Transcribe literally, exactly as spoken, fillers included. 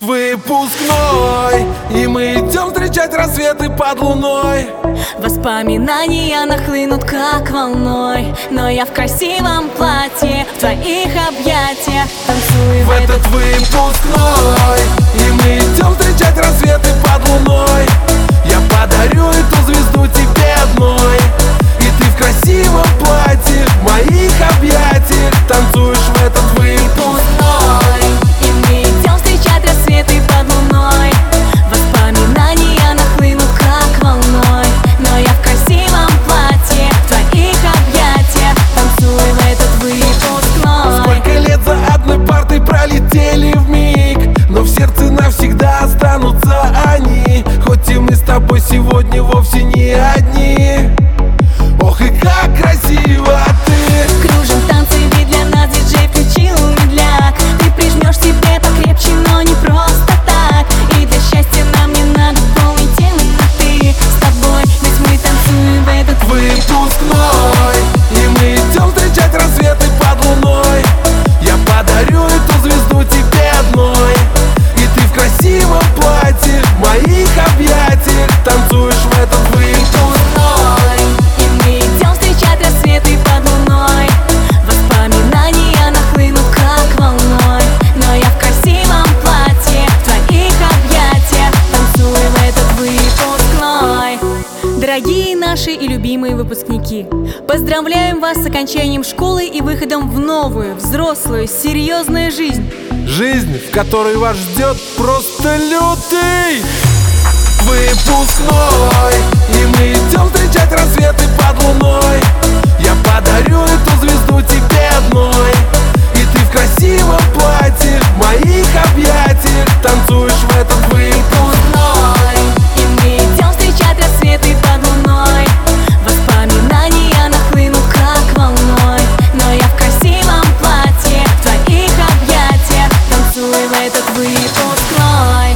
выпускной, и мы идем встречать рассветы под луной. Воспоминания нахлынут как волной, но я в красивом платье, в твоих объятиях танцую в этот выпускной, и мы идем встречать рассветы под луной. Я подарю эту звезду тебе одной, и ты в красивом платье, в моих объятиях танцуешь в этот выпускной. И мы идем встречать рассветы под луной. Воспоминания нахлынут как волной, но я в красивом платье, в твоих объятиях танцую в этот выпускной. Сколько лет за одной партой пролетели вмиг, но в сердце навсегда останутся они. Хоть и мы с тобой сегодня вовсе не одни. Ох, и как красиво ты! Кружим в танце, ведь для нас диджей включил медляк. Ты прижмешь себе покрепче, но не просто так. И для счастья нам не надо полной темноты. С тобой, ведь мы танцуем в этот выпускной, и мы идем встречать рассветы под луной. Я подарю эту звезду тебе одной, и ты в красивом платье, в моих объятиях танцуешь в этот выпускной. И мы идем встречать рассветы под луной. Воспоминания нахлынут как волной, но я в красивом платье, в твоих объятиях танцую в этот выпускной. Дорогие наши и любимые выпускники, поздравляем вас с окончанием школы и выходом в новую, взрослую, серьезную жизнь. Жизнь, в которой вас ждет просто лютый выпускной, и мы идем встречать рассветы под луной. Я подарю эту звезду тебе одной, и ты в красивом платье, в моих объятиях танцуешь в этот выпускной. И мы идем встречать рассветы под луной. Воспоминания нахлынут как волной, но я в красивом платье, в твоих объятиях танцую в этот выпускной.